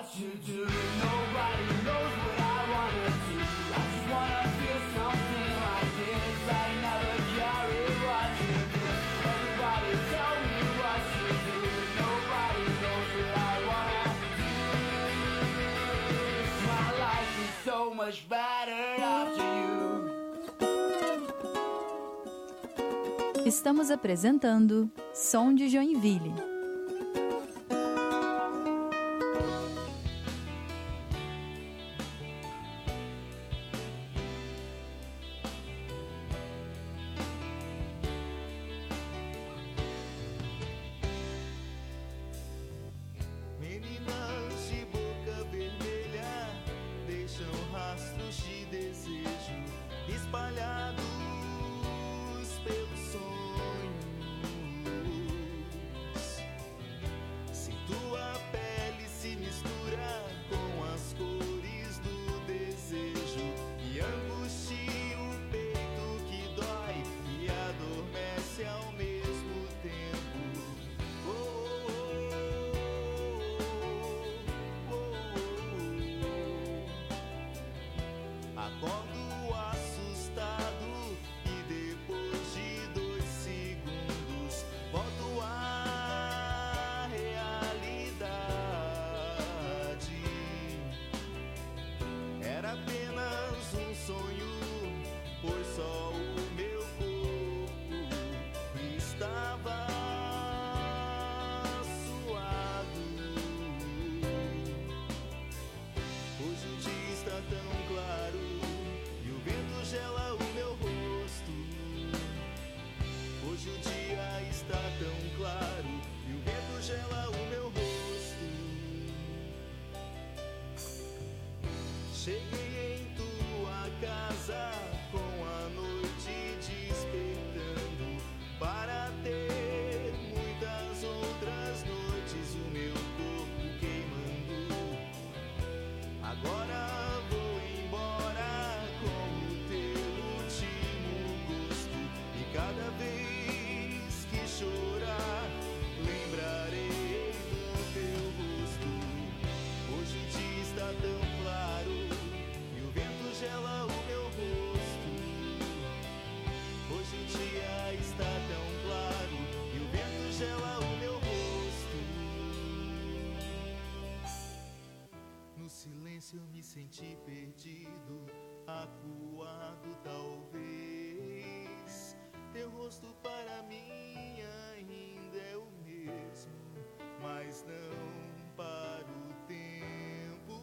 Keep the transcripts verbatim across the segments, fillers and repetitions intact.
what you do. Nobody knows what I wanna do. I just wanna feel something like this. I never carry what you do. Everybody tell me what you do. Nobody knows what I wanna do. My life is so much better after you. Estamos apresentando Som de Joinville. Meninas de boca vermelha deixam rastros de desejo espalhados pelos sonhos. Se tua pele se mistura com as cores do desejo e angustia o peito que dói e adormece ao mesmo tempo. Oh, oh, oh, oh, oh. Acordo assustado e depois de dois segundos volto à realidade. Era apenas um sonho, pois só o meu corpo estava suado. Hoje o dia está tão claro e o vento gela o meu rosto. Hoje o dia está tão claro e o vento gela o meu rosto. Cheguei em tua casa com a noite despertando para ter muitas outras noites, o meu corpo queimando. Agora vou embora com o teu último gosto e cada vez que chorar lembrarei do teu rosto. Hoje o dia está tão claro e o vento gela o meu rosto. Hoje o dia está tão claro e o vento gela o meu rosto. No silêncio eu me senti perdido, acuado talvez. Teu rosto para mim ainda é o mesmo, mas não para o tempo.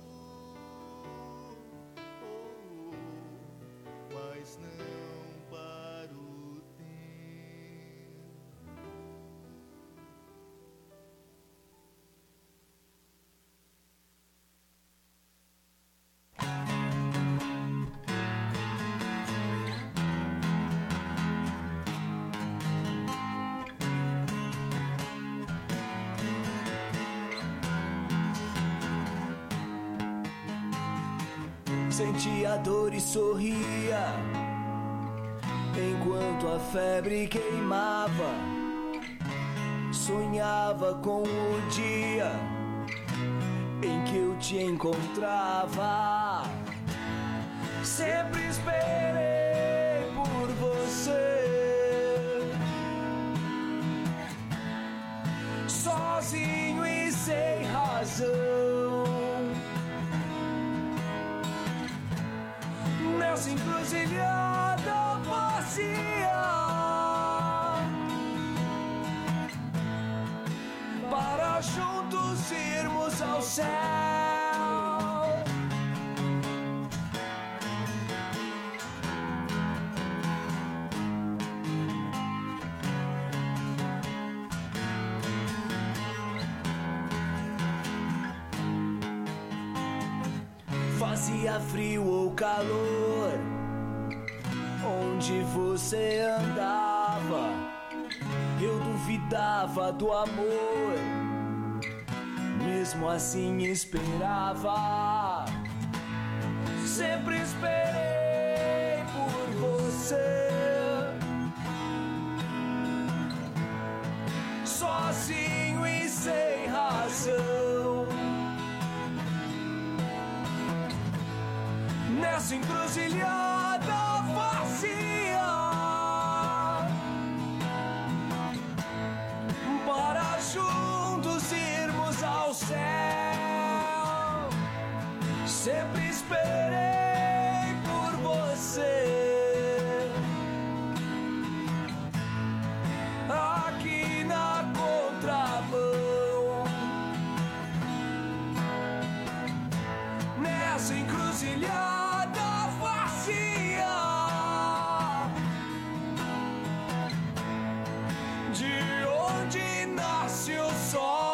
Oh, oh, mas não para o tempo. Sentia dor e sorria enquanto a febre queimava. Sonhava com o dia em que eu te encontrava. Sempre esperei por você, sozinho e sem razão. Nessa encruzilhada vazia, para juntos irmos ao céu. Fazia frio ou calor, onde você andava, eu duvidava do amor, mesmo assim esperava. Sempre esperei por você, sozinho e sem razão. nessa encruzilhada vazia, para juntos irmos ao céu. Sempre esperei por você, aqui na contramão, nessa encruzilhada vazia, de onde nasce o sol.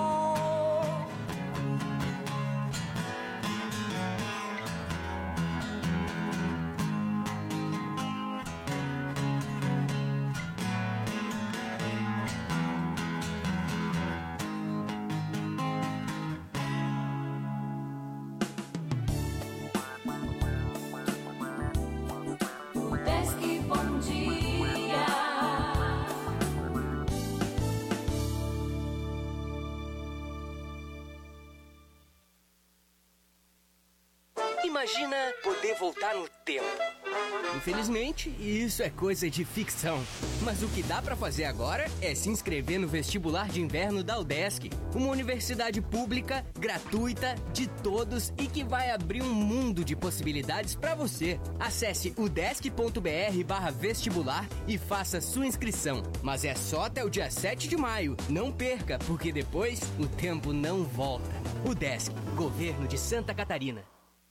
Imagina poder voltar no tempo. Infelizmente, isso é coisa de ficção. Mas o que dá pra fazer agora é se inscrever no vestibular de inverno da UDESC, uma universidade pública, gratuita, de todos e que vai abrir um mundo de possibilidades pra você. Acesse udesc.br barra vestibular e faça sua inscrição. Mas é só até o dia sete de maio. Não perca, porque depois o tempo não volta. UDESC, Governo de Santa Catarina.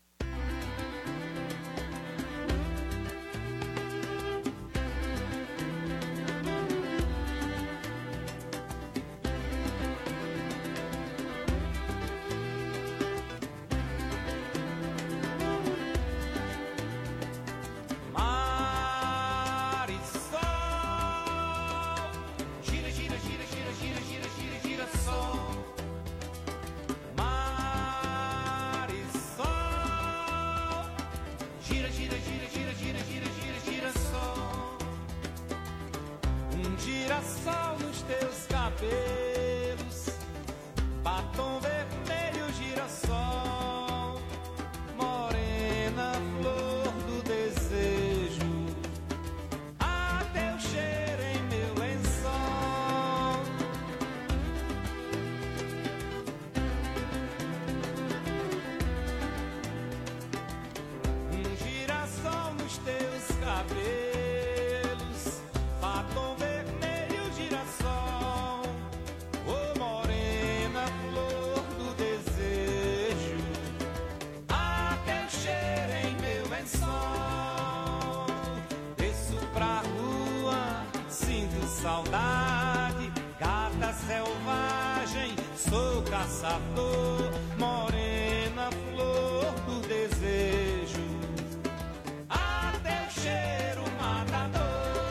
Girassol nos teus cabelos, batom vermelho, girassol, morena, flor do desejo, a teu cheiro em meu lençol. Um girassol nos teus cabelos, batom vermelho, saudade, gata selvagem, sou caçador, morena, flor do desejo, a teu cheiro matador.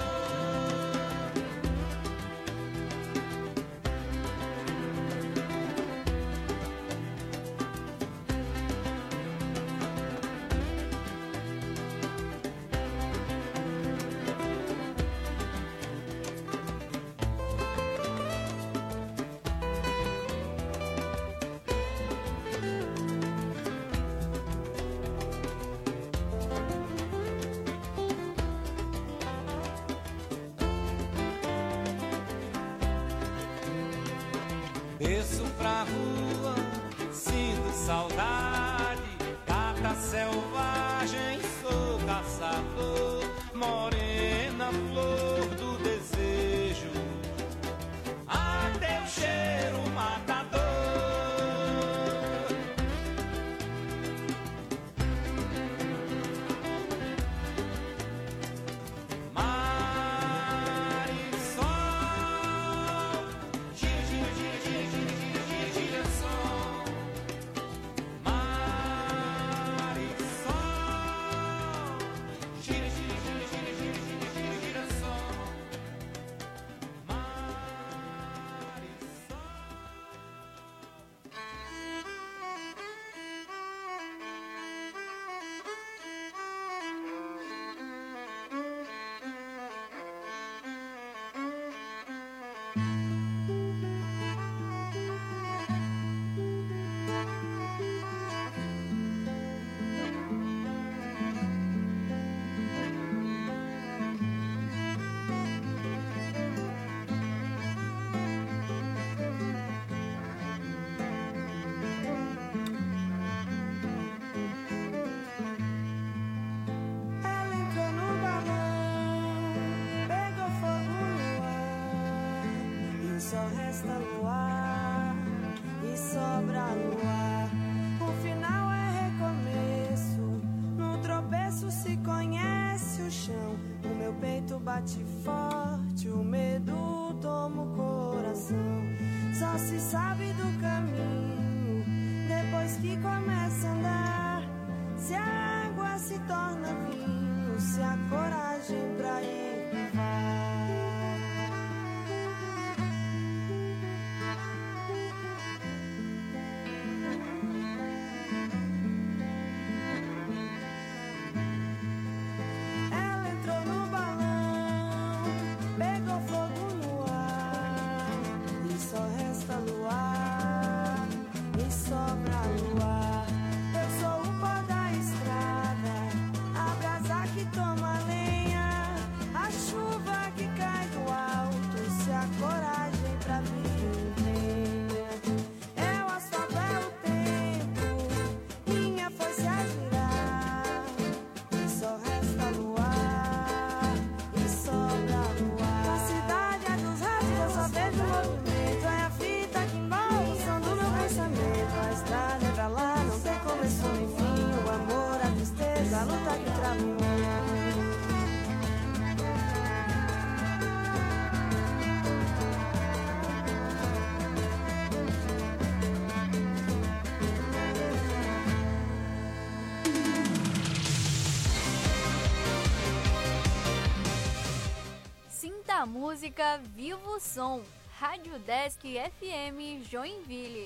Desço pra rua, sinto saudade, gata selvagem, sou caçador, morena, flor do desejo, a teu cheiro matador. só resta luar e sobra luar. O final é recomeço, no tropeço se conhece o chão. O meu peito bate forte, o medo toma o coração. Só se sabe do caminho depois que começa a andar. Se a água se torna vinho, se a coragem pra ir vai. A música Viva o Som, Rádio Desk F M Joinville.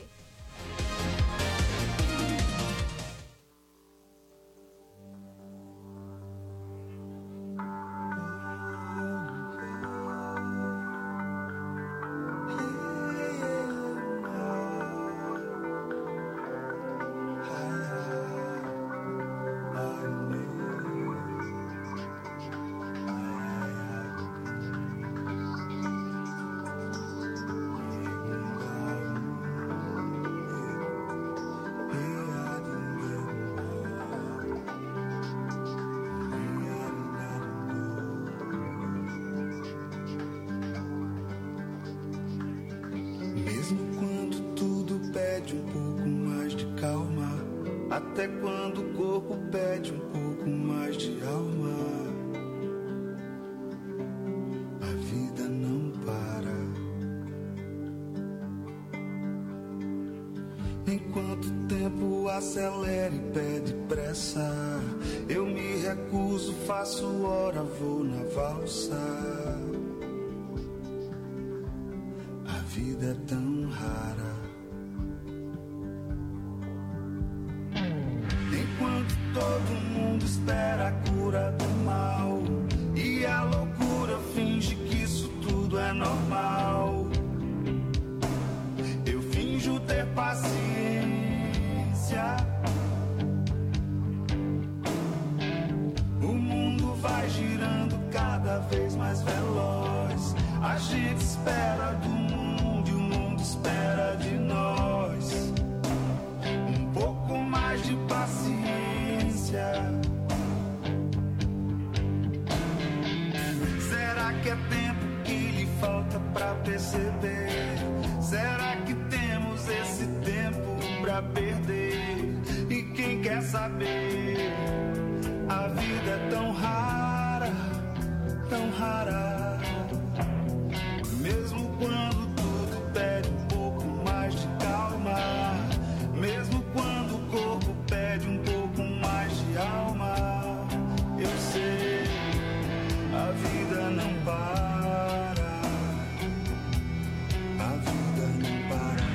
Até quando o corpo pede um pouco mais de alma, a vida não para. Enquanto o tempo acelera e pede pressa, eu me recuso, faço hora, vou na valsa. A vida é tão rara. Todo mundo espera a cura do mal, e a loucura finge que isso tudo é normal. Eu finjo ter paciência, o mundo vai girando cada vez mais veloz. A gente espera do mundo e o mundo espera de nós. Um pouco mais de paciência. Será que é tempo que lhe falta pra perceber? Será que temos esse tempo pra perder? E quem quer saber? A vida é tão rara, tão rara. Mesmo quando tudo pede um pouco mais de calma, mesmo quando o corpo pede um pouco mais de alma, eu sei, a vida não para, a vida não para.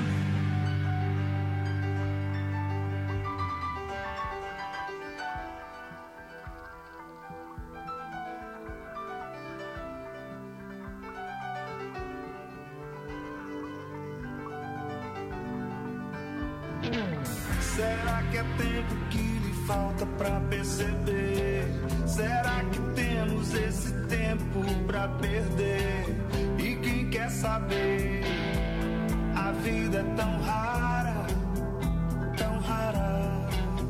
Será que é tempo que lhe falta pra perceber? Será que temos esse tempo pra perder? E quem quer saber? A vida é tão rara, tão rara.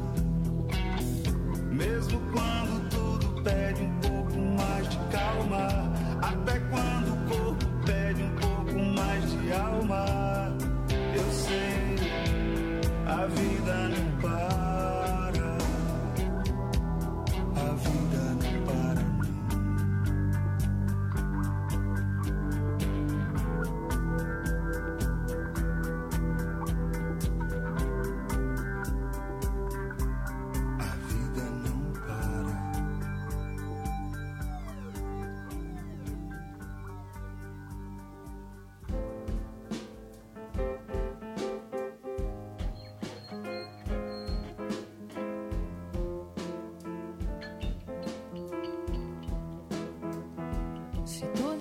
Mesmo quando tudo pede um pouco mais de calma, até quando o corpo pede um pouco mais de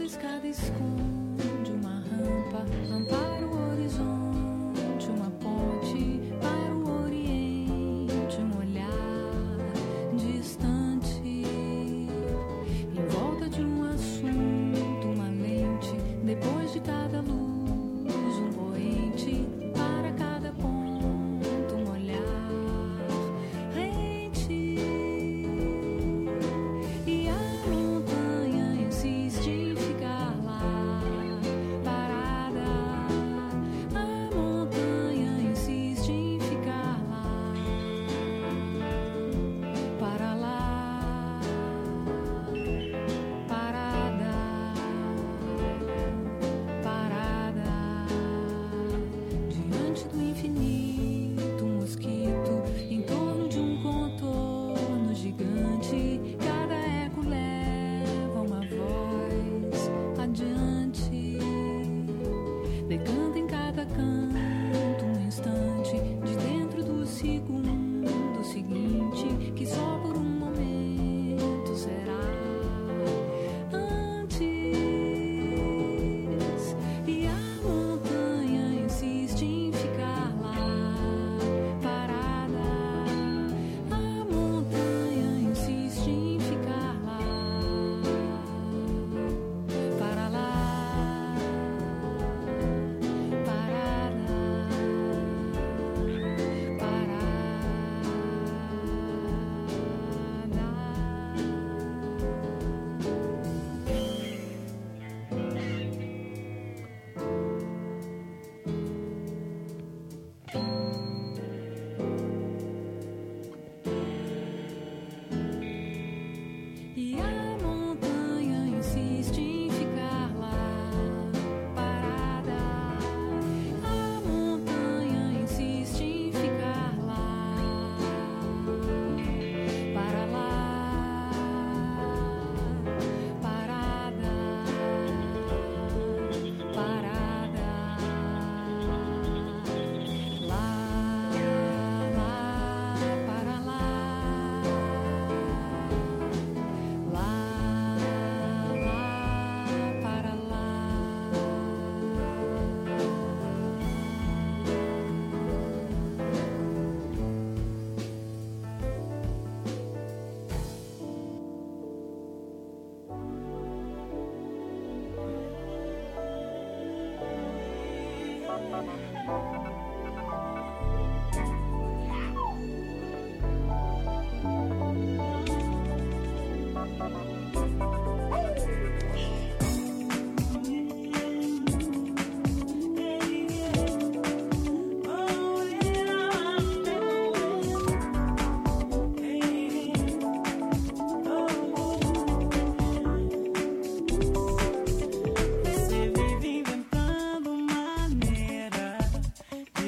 escada esconde uma rampa, ampara o horizonte, uma ponte para o oriente, um olhar distante, em volta de um assunto, uma lente, depois de cada luz, um poente, para cada ponto, um olhar rente, e a montanha insiste em ficar lá, parada, a montanha insiste em ficar lá, para lá, parada, parada, diante do infinito, um mosquito em torno de um contorno gigante, cada eco leva uma voz adiante, decanta em cada canto um instante, de dentro do segundo seguinte, que só por um momento será antes, e a montanha insiste em ficar lá, parada, a montanha insiste em ficar lá, para lá, parada, e a montanha insiste em ficar lá, parada, a montanha insiste em ficar lá, para lá, parada, parada, lá, lá, para lá, lá, lá, para lá. Você vive inventando maneira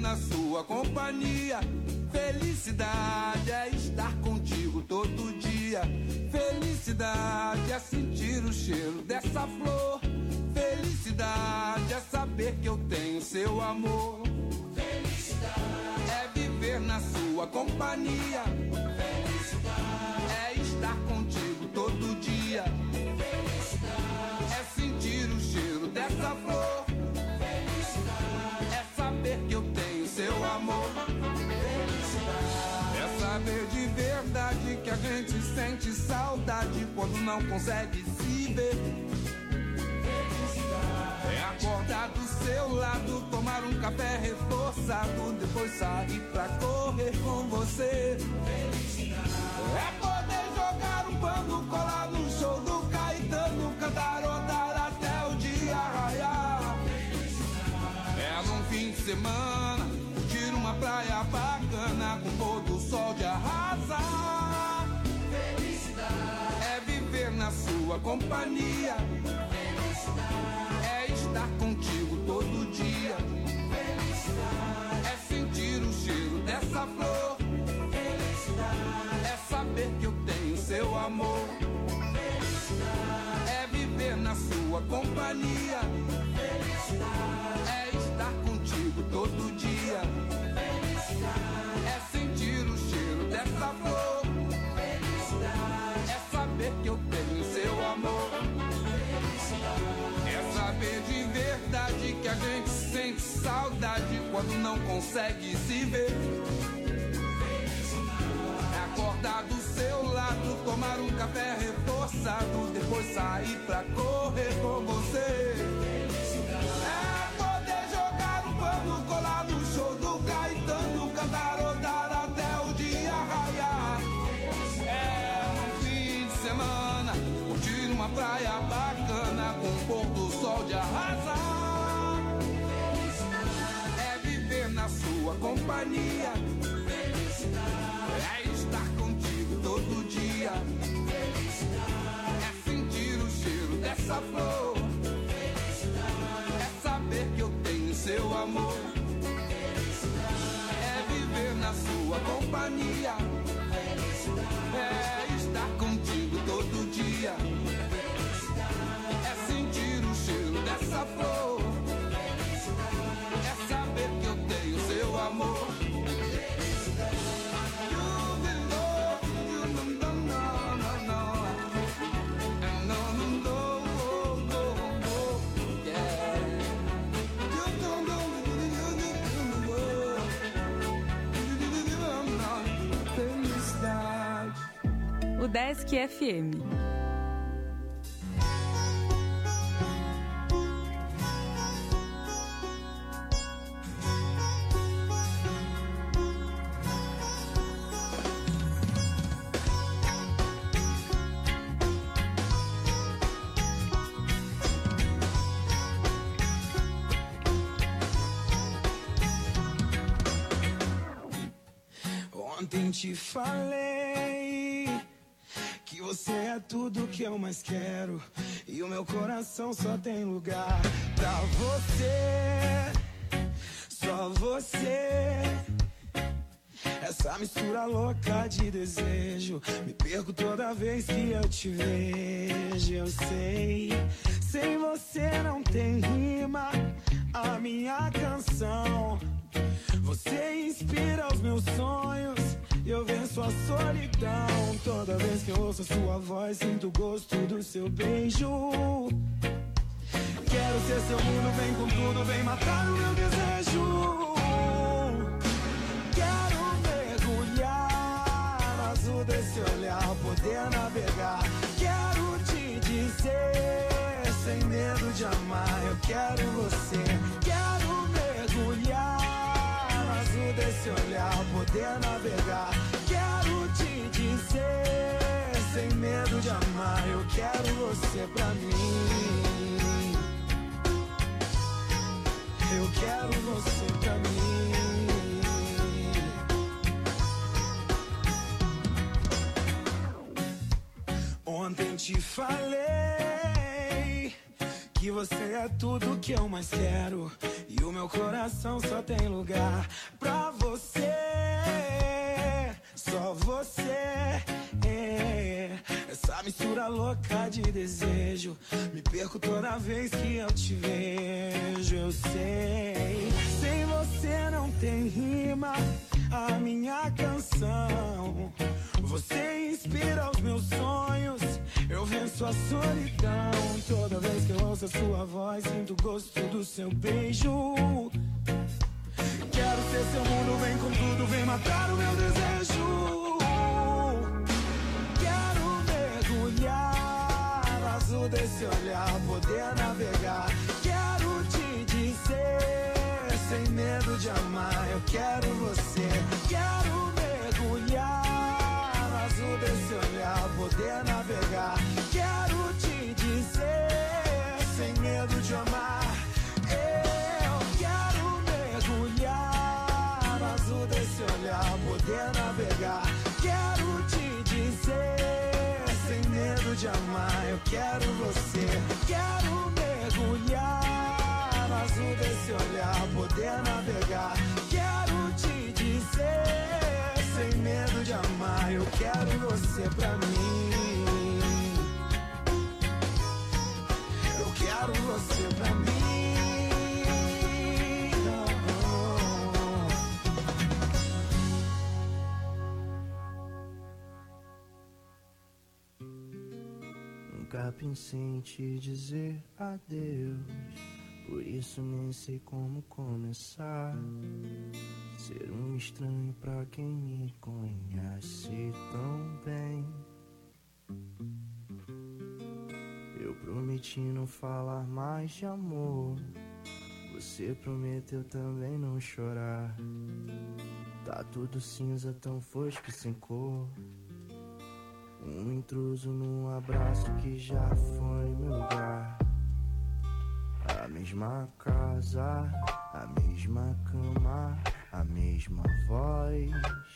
na sua companhia. Felicidade é estar contigo todo dia. Felicidade é sentir o cheiro dessa flor. Felicidade é saber que eu tenho seu amor. Felicidade é viver na sua companhia. Felicidade é estar contigo todo dia. Felicidade é sentir o cheiro dessa flor. Felicidade é saber que eu tenho seu amor. Felicidade é saber de verdade que a gente sente saudade quando não consegue se ver. É acordar do seu lado, tomar um café reforçado, depois sair pra correr com você. É poder jogar um pano, colar no show do Caetano, cantarodar até o dia raiar. É num fim de semana, curtir uma praia bacana, com pôr do sol de arrasar. É viver na sua companhia. É estar contigo todo dia. Felicidade é sentir o cheiro dessa flor. Felicidade é saber que eu tenho seu amor. Felicidade é viver na sua companhia. Felicidade é estar contigo todo dia. Felicidade é sentir o cheiro dessa flor. Felicidade é saber que eu tenho seu amor. É saber de verdade que a gente sente saudade quando não consegue se ver. É acordar do seu lado, tomar um café reforçado, depois sair pra correr com você. É poder jogar um pano, colar no show do Caetano, cantarodar até o dia raiar. É um fim de semana, curtir uma praia bacana, com o pôr do sol de arrasar. É viver na sua companhia. É estar contigo todo dia. É sentir o cheiro dessa flor. É saber que eu tenho seu amor. É viver na sua companhia. É estar contigo todo dia. É sentir o cheiro dessa flor. É saber que eu tenho seu amor. O Desk F M. Ontem te falei que você é tudo que eu mais quero, e o meu coração só tem lugar pra você, só você. Essa mistura louca de desejo, me perco toda vez que eu te vejo. Eu sei, sem você não tem rima a minha canção. Você inspira os meus sonhos e eu venço a solidão. Toda vez que eu ouço a sua voz, sinto o gosto do seu beijo. Quero ser seu mundo, vem com tudo, vem matar o meu desejo. Quero mergulhar no azul desse olhar, poder navegar. Quero te dizer, sem medo de amar, eu quero você. Quero mergulhar desse olhar, poder navegar. Quero te dizer, sem medo de amar, eu quero você pra mim. Eu quero você pra mim. Ontem te falei que você é tudo que eu mais quero. E o meu coração só tem lugar pra você. Só você. É. Essa mistura louca de desejo, me perco toda vez que eu te vejo. Eu sei, sem você não tem rima a minha canção. Você inspira os meus sonhos, eu venço a solidão. Toda vez que eu ouço a sua voz, sinto o gosto do seu beijo. Quero ser seu mundo, vem com tudo, vem matar o meu desejo. Quero mergulhar no azul desse olhar, poder navegar. Quero te dizer, sem medo de amar, eu quero você. Quero mergulhar no azul desse olhar, poder navegar. Quero te dizer, sem medo de amar. Eu quero mergulhar no azul desse olhar, poder navegar. Quero te dizer, sem medo de amar, eu quero você. Quero mergulhar no azul desse olhar, poder navegar. Quero te dizer, sem medo de amar, eu quero você pra mim. Eu quero você pra mim. Nunca pensei em te dizer adeus, por isso nem sei como começar. Ser um estranho pra quem me conhece tão bem. Eu prometi não falar mais de amor, você prometeu também não chorar. Tá tudo cinza, tão fosco e sem cor. Um intruso num abraço que já foi meu lugar. A mesma casa, a mesma cama, a mesma voz,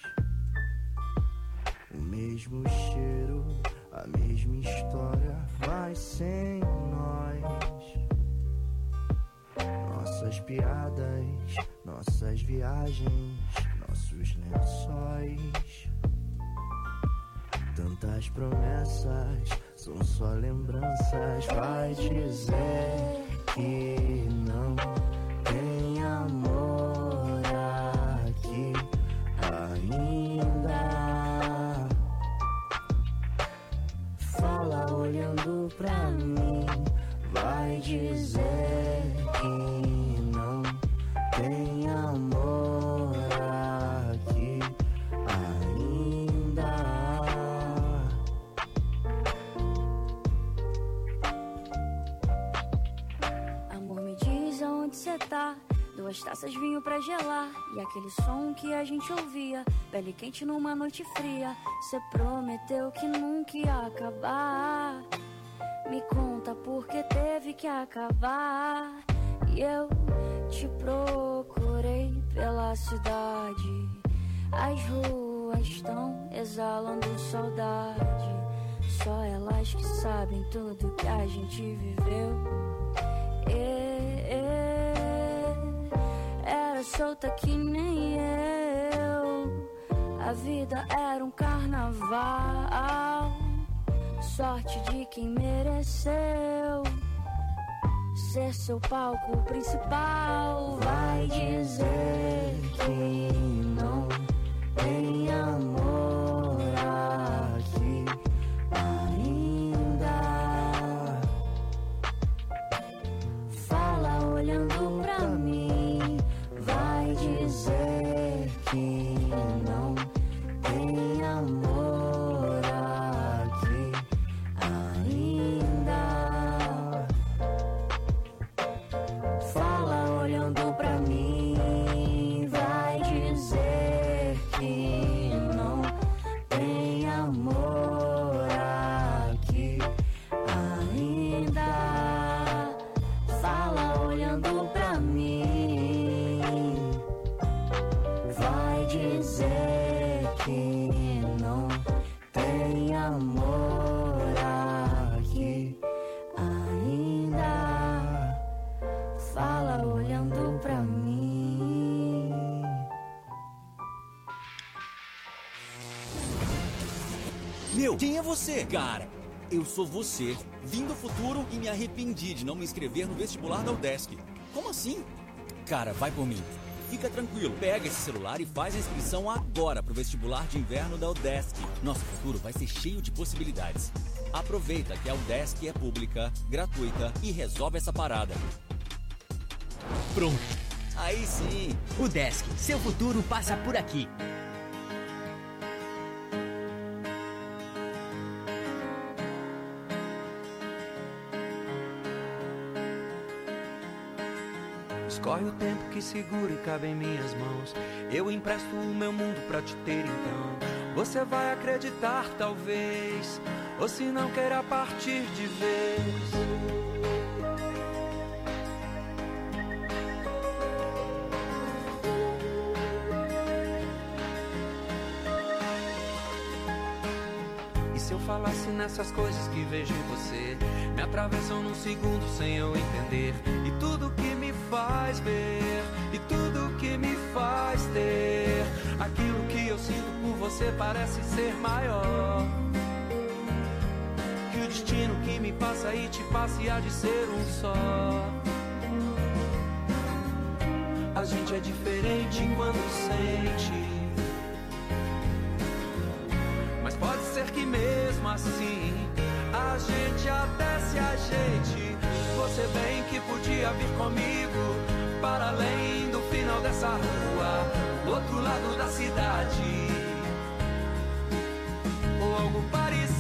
o mesmo cheiro, a mesma história, mas sem nós. Nossas piadas, nossas viagens, nossos lençóis. Tantas promessas, são só lembranças. Vai dizer que não tem amor aqui ainda. Fala olhando pra mim. Vai dizer que não tem amor aqui ainda. Amor, me diz aonde cê tá. Duas taças vinho pra gelar. E aquele som que a gente ouvia, pele quente numa noite fria. Cê prometeu que nunca ia acabar. Me conta por que teve que acabar. E eu te procurei pela cidade. As ruas estão exalando saudade. Só elas que sabem tudo que a gente viveu. E, e, era solta que nem eu. A vida era um carnaval. Sorte de quem mereceu ser seu palco principal. Vai dizer que não tem amor aqui ainda. Fala olhando pra mim. Vai dizer que não tem amor aqui ainda. Fala olhando pra mim. Vai dizer que não tem amor aqui ainda. Fala olhando pra mim. ela olhando pra mim. Meu, quem é você? Cara, eu sou você. Vim do futuro e me arrependi de não me inscrever no vestibular da UDESC. Como assim? Cara, vai por mim. Fica tranquilo, pega esse celular e faz a inscrição agora pro vestibular de inverno da UDESC. Nosso futuro vai ser cheio de possibilidades. Aproveita que a UDESC é pública, gratuita e resolve essa parada. Pronto. Aí sim. UDESC, seu futuro passa por aqui. Escorre o tempo que segura e cabe em minhas mãos. Eu empresto o meu mundo pra te ter então. Você vai acreditar talvez, ou se não queira partir de vez. E se eu falasse nessas coisas que vejo em você, me atravessam num segundo sem eu entender. E tudo que me faz ver, e tudo que me faz ter, aquilo que eu sinto por você parece ser maior que o destino que me passa e te passa e há de ser um só. A gente é diferente quando sente, mas pode ser que mesmo assim a gente até se ajeite. Você bem que podia vir comigo para além do final dessa rua, do outro lado da cidade, ou algo parecido.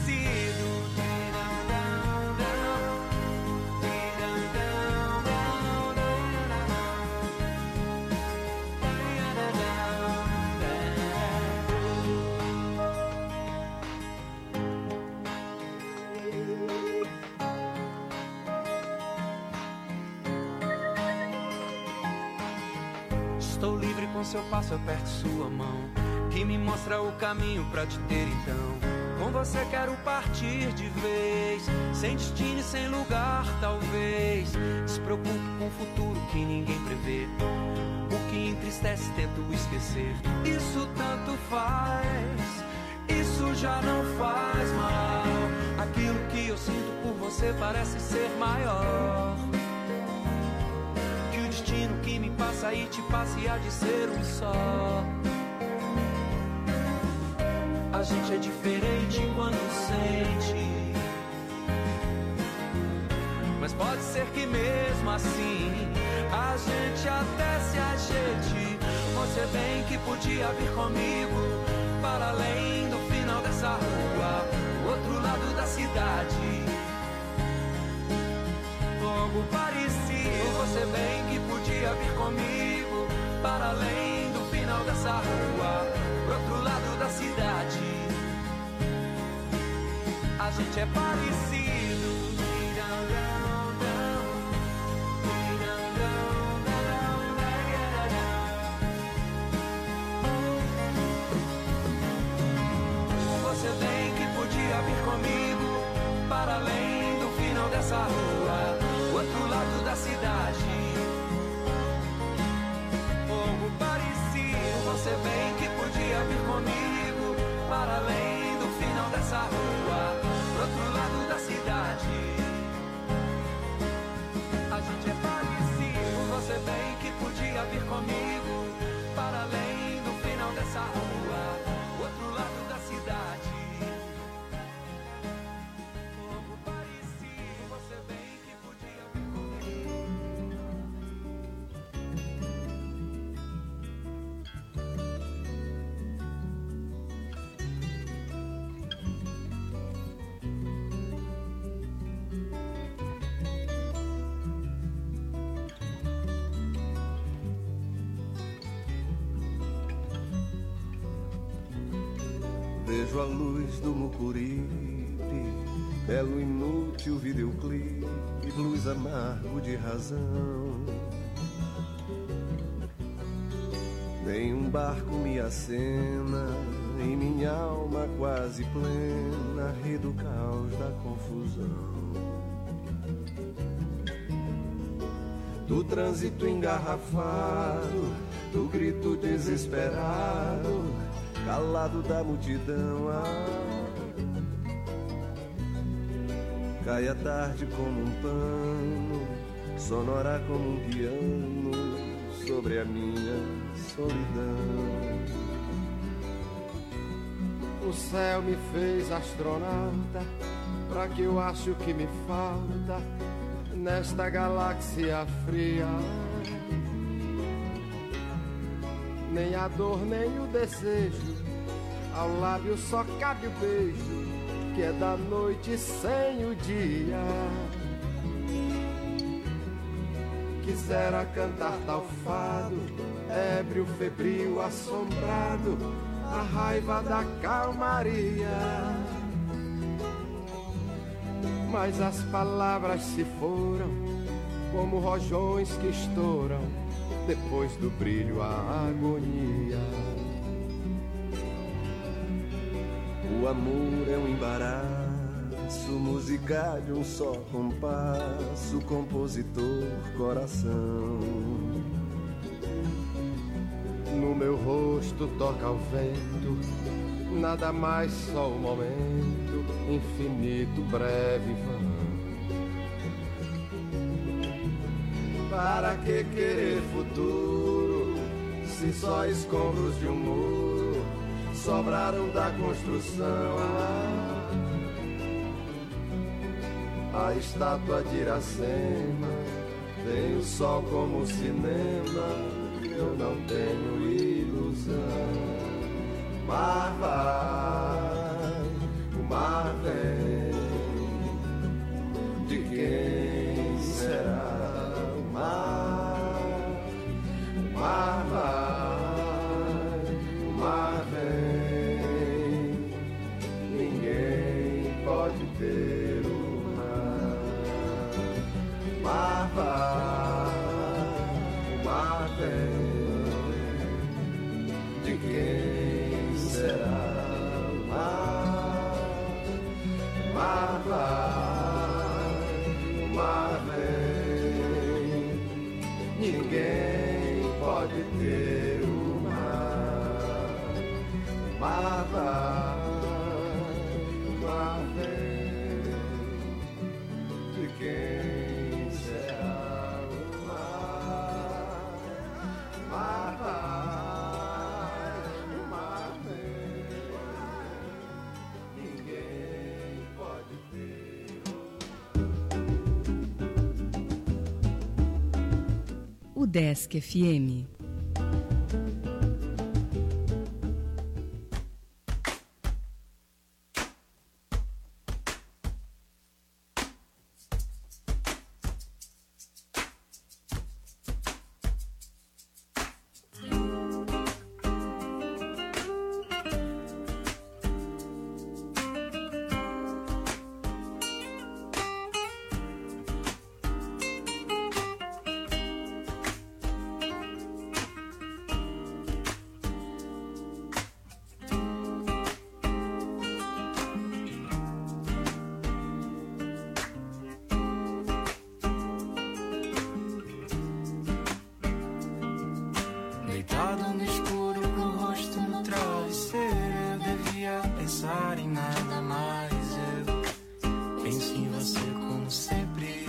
Estou livre com seu passo, aperto sua mão, que me mostra o caminho pra te ter então. Com você quero partir de vez, sem destino e sem lugar talvez. Despreocupe com o futuro que ninguém prevê, o que entristece tento esquecer. Isso tanto faz, isso já não faz mal. Aquilo que eu sinto por você parece ser maior que o destino que me passa e te passa e há de ser um só. A gente é diferente quando sente, mas pode ser que mesmo assim a gente até se ajeite. Você bem que podia vir comigo para além do final dessa rua, do outro lado da cidade, algo parecido. Você bem que podia vir comigo para além do final dessa rua, pro outro lado da cidade. A gente é parecido. Você bem que podia vir comigo para além do final dessa rua, do outro lado da cidade, algo parecido. Você bem que podia vir comigo para além do final dessa rua, do outro lado da cidade. A gente é parecido. Você bem que podia vir comigo para além do final dessa rua, do outro lado da cidade. Algo parecido. Você bem que podia vir comigo. Vejo a luz do Mucuripe, belo inútil videoclipe, blues amargo de razão. Nenhum barco me acena, em minha alma quase plena, ri do caos da confusão. do trânsito engarrafado, do grito desesperado, calado da multidão. Ah, cai a tarde como um pano, sonora como um piano sobre a minha solidão. O céu me fez astronauta, pra que eu acho que me falta nesta galáxia fria. Nem a dor, nem o desejo, ao lábio só cabe o beijo, que é da noite sem o dia. Quisera cantar tal fado, ébrio, febril, assombrado, a raiva da calmaria. Mas as palavras se foram como rojões que estouram depois do brilho a agonia. O amor é um embaraço, música de um só compasso, compositor, coração. No meu rosto toca o vento, nada mais, só o momento, infinito, breve, vão. Para que querer futuro, se só escombros de um muro sobraram da construção? A estátua de Iracema, tem o sol como cinema, eu não tenho ilusão. Mar vai, o mar vem, de quem será o mar? O mar vai, o mar vem, ninguém pode ter o mar. Mar vai, o mar vem, de quem será o mar? O mar vai, o mar vem, ninguém pode ter o mar. O mar vai, o mar vem, de quem será o mar? O mar vai, o mar vem, ninguém pode ter o Desk F M. Deitado no escuro com o rosto no travesseiro, eu devia pensar em nada mais. Eu penso em você como sempre.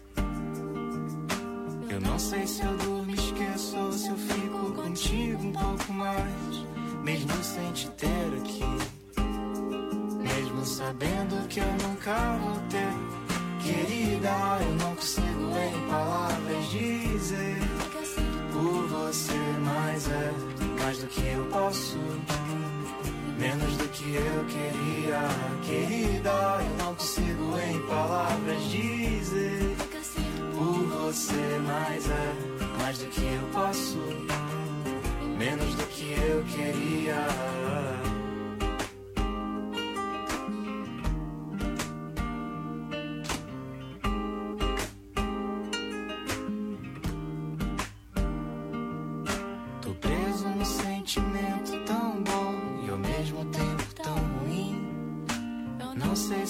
Eu não sei se eu durmo e esqueço ou se eu fico contigo um pouco mais, mesmo sem te ter aqui, mesmo sabendo que eu nunca vou ter. Querida, eu não consigo em palavras dizer por você, mas é mais do que eu posso, menos do que eu queria. Querida, eu não consigo em palavras dizer por você, mas é mais do que eu posso, menos do que eu queria.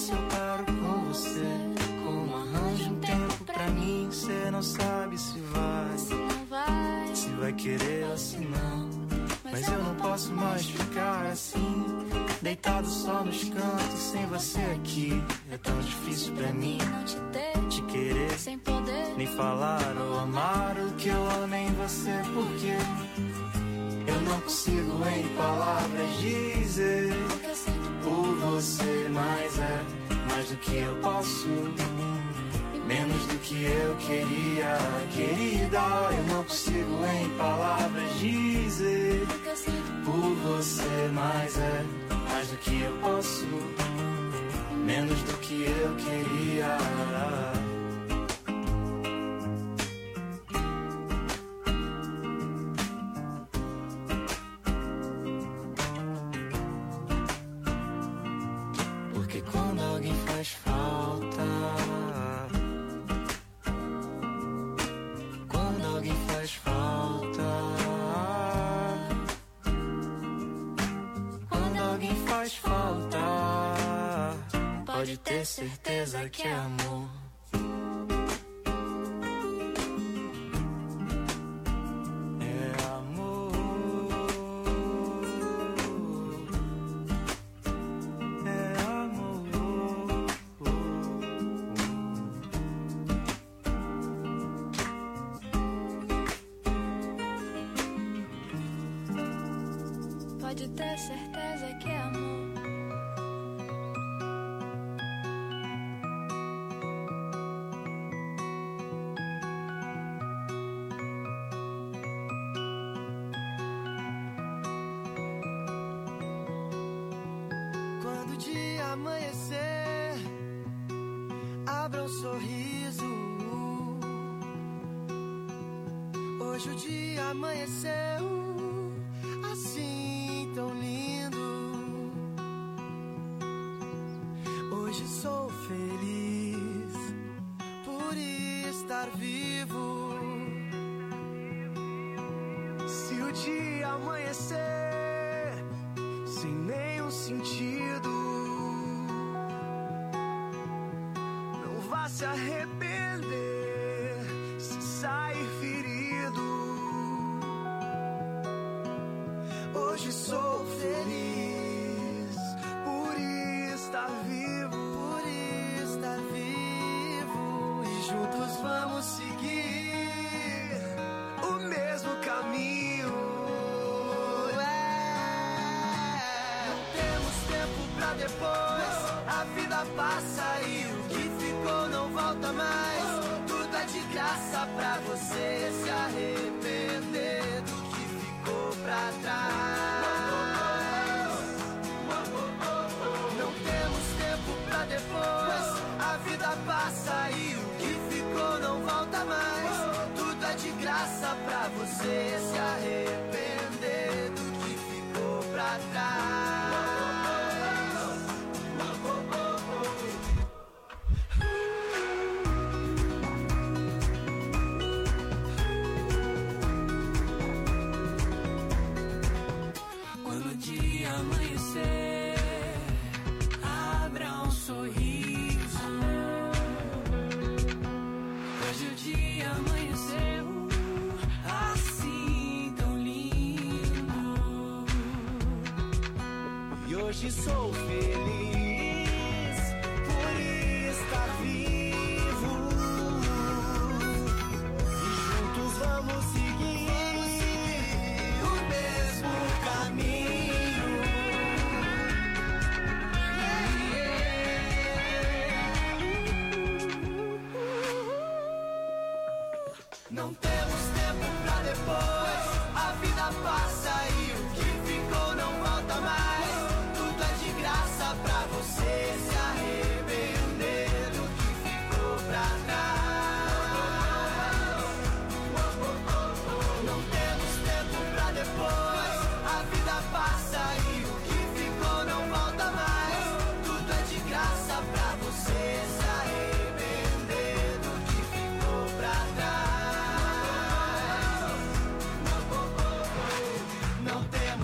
Não sabe se vai. vai querer assim não. Mas eu não posso mais ficar assim, deitado só nos cantos, sem você aqui. É tão difícil pra mim não te ter, te querer, sem poder nem falar ou amar o que eu amo em você. Porque eu não consigo em palavras dizer por você, mas é mais do que eu posso, menos do que eu queria, querida. Eu não consigo em palavras dizer por você, mas é mais do que eu posso, menos do que eu queria. Porque quando alguém faz falta, quando alguém faz falta, quando alguém faz falta, pode ter certeza que é amor. É amor. É amor. pode ter certeza que é amor. Quando o dia amanhecer, abra um sorriso. Hoje o dia amanheceu assim tão lindo. Hoje sou feliz por estar vivo. Se o dia amanhecer sem nenhum sentido, não vá se arrepender se sair ferido. Hoje sou feliz por estar vivo, por estar vivo. E juntos vamos seguir o mesmo caminho. É. Não temos tempo pra depois, a vida passa e o que ficou não volta mais. Tudo é de graça pra você se arrepender do que ficou pra trás. Não temos tempo pra depois, a vida passa e o que ficou não volta mais. Tudo é de graça pra você se arrepender do que ficou pra trás. Quando o dia amanhecer, abra um sorriso. Hoje o dia amanheceu assim tão lindo. E hoje sou feliz por estar vivo. E juntos vamos seguir o mesmo caminho. Não temos tempo pra depois, a vida passa e o que ficou não volta mais. Tudo é de graça pra você se arrepender do que ficou pra trás. Não temos tempo pra depois, a vida passa e o que ficou não volta mais. Tudo é de graça pra você se arrepender do que ficou pra trás. Não temos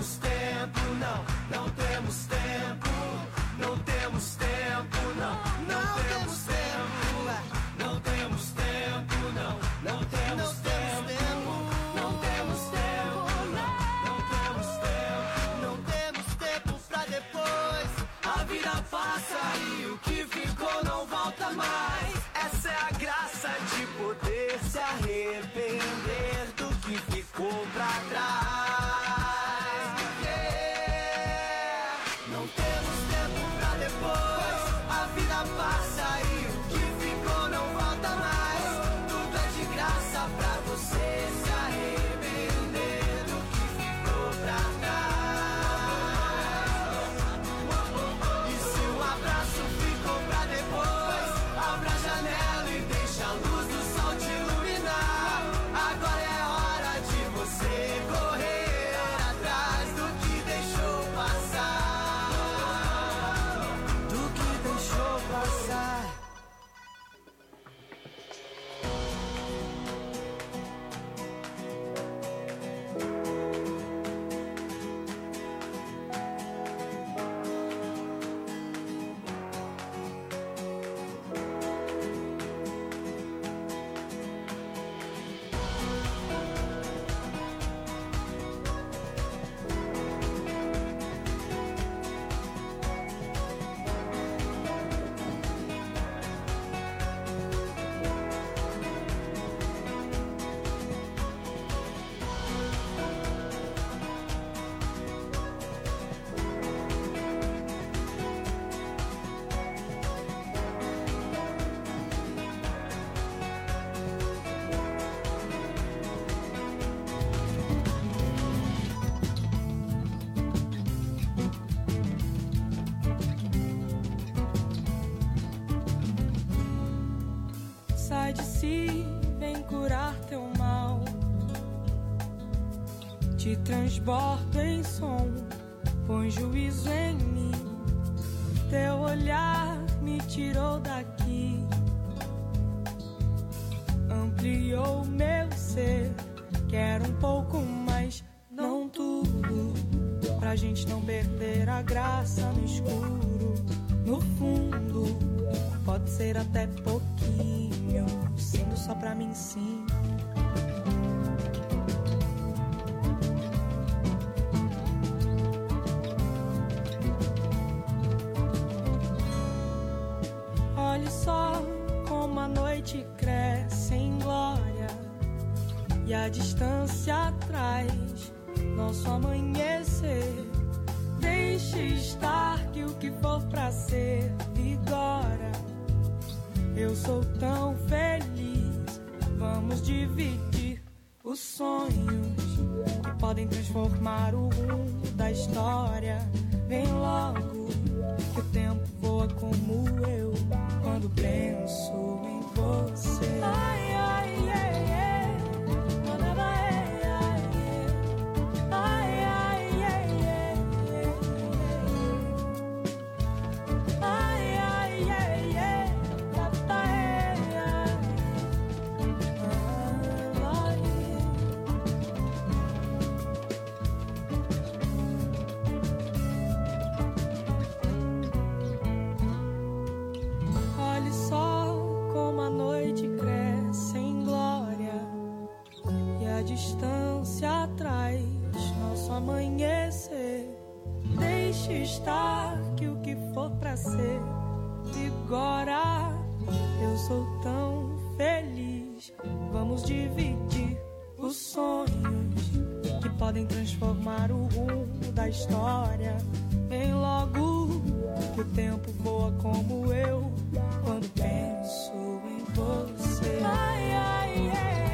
se vem curar teu mal. Te transbordo em som, põe juízo em mim. Teu olhar me tirou daqui, ampliou meu ser. Quero um pouco mais, não tudo, pra gente não perder a graça no escuro. No fundo, pode ser até pouquinho, sendo só pra mim sim. Olhe só como a noite cresce em glória e a distância traz nosso amanhecer. Deixe estar que o que for pra ser vigora. Eu sou tão feliz, vamos dividir os sonhos que podem transformar o rumo da história. Vem logo, que o tempo voa como eu quando penso em você. Ai, ai, ai, ai. Ai, ai, ai, ai. Ai, ai, ai, ai. Olhe só como a noite cresce em glória e a distância traz nosso amanhecer. Deixe estar que o que for pra ser vigora. Eu sou tão feliz, vamos dividir os sonhos que podem transformar o rumo da história. Vem logo, que o tempo voa como eu quando penso em você. Ai, ai, ai, ai.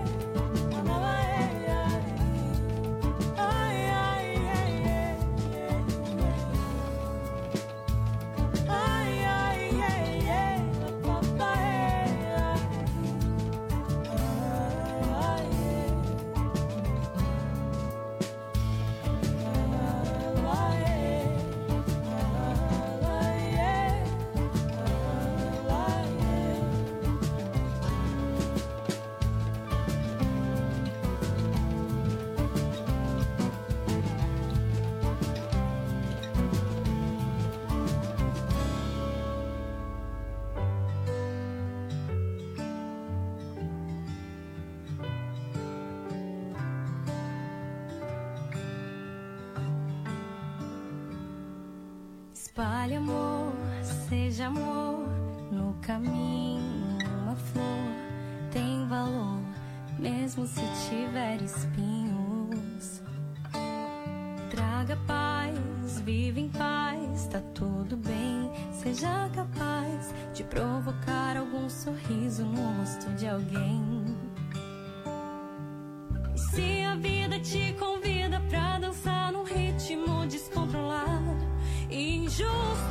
Espalhe amor, seja amor, no caminho uma flor tem valor, mesmo se tiver espinhos. Traga paz, vive em paz, tá tudo bem. Seja capaz de provocar algum sorriso no rosto de alguém. E se a vida te convida pra dançar num ritmo descontrolado, injusto,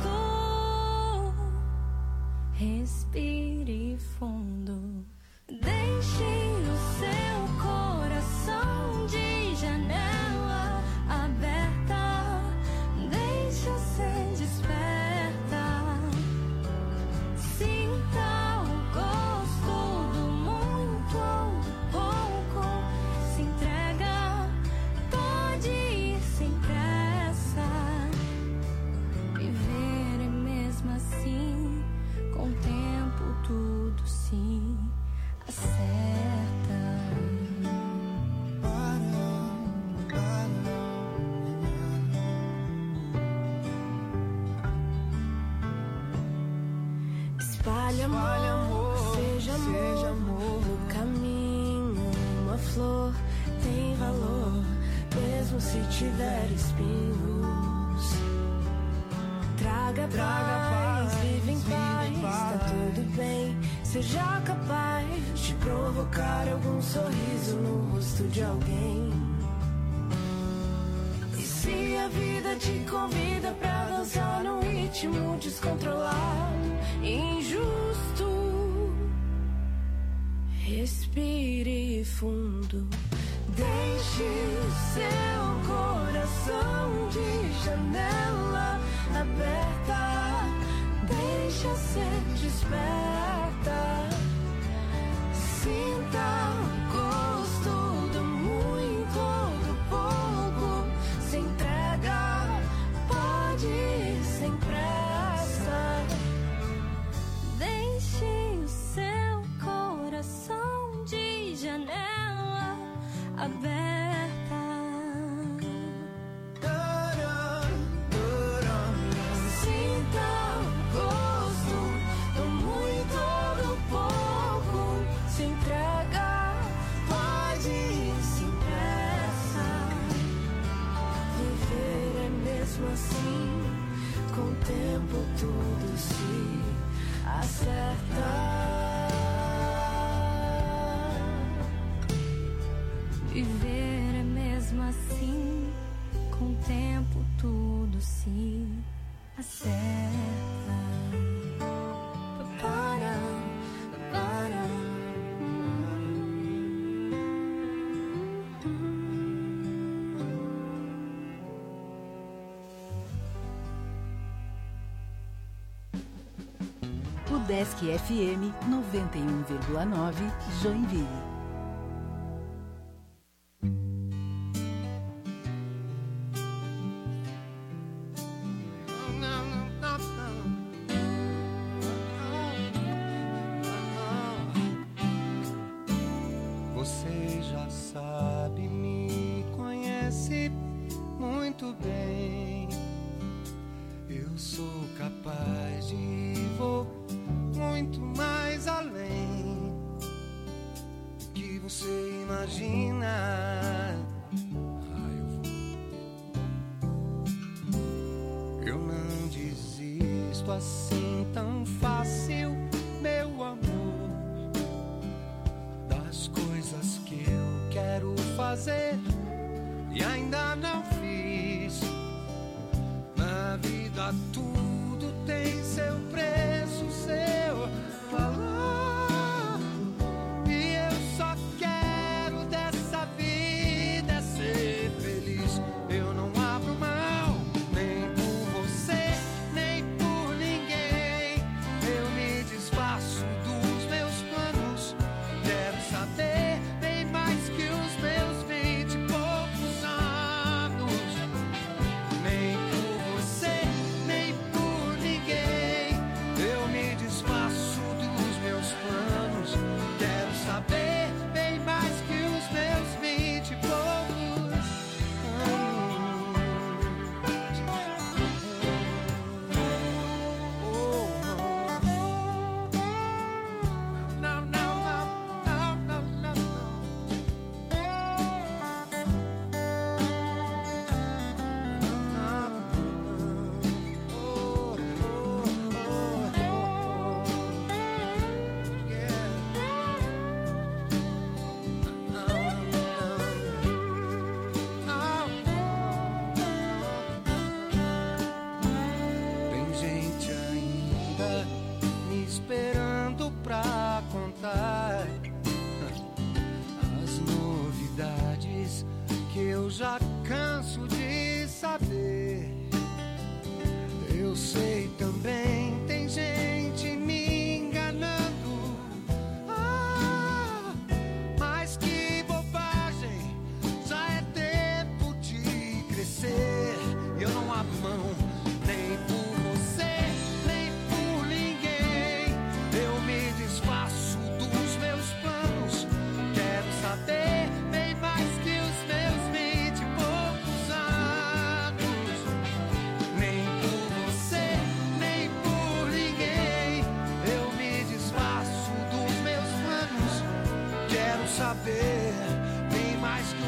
respire fundo. Deixe o seu coração de janela aberta. Deixa ser desperta. Sinta o gosto do muito ou do pouco. Se entrega, pode ir sem pressa. Viver é mesmo assim, com o tempo tudo se acerta. Espalhe amor, seja amor, no caminho uma flor tem valor, mesmo se tiver espinhos. Traga, Traga paz, paz, vive em paz, paz, tá tudo bem. Seja capaz de provocar algum sorriso no rosto de alguém. E se a vida te convida pra dançar num ritmo descontrolado, injusto, Respire fundo. Deixe seu coração de janela aberta. Deixa ser desperta. Sinta o gosto do muito ou do pouco. Se entrega, pode ir sem pressa. Deixe o seu coração de janela aberta. Sinta o gosto do muito ou do pouco. Se entrega, pode ir sem pressa. Viver é mesmo assim, com o tempo tudo se acerta. Viver é mesmo assim, com o tempo tudo se acerta. Para, para. O Desk F M noventa e um vírgula nove, Joinville. Você já sabe, me conhece muito bem. Eu sou capaz de ir, vou muito mais além do que você imagina. Ah, eu vou. Eu não desisto assim tão fácil, meu amor, das coisas que eu quero fazer e ainda não fiz. Na vida tudo tem seu preço, seu valor, e eu só quero dessa vida ser feliz. Eu não abro mão, nem por você, nem por ninguém. Eu me desfaço dos meus planos. Quero saber bem mais que os meus vinte e poucos anos. Nem por você, nem por ninguém. Eu me desfaço dos meus planos. Quero saber bem mais que os meus vinte e poucos anos. Não, não, não, não, não, tem gente ainda me esperando pra contar as novidades que eu já canso de saber. Eu sei também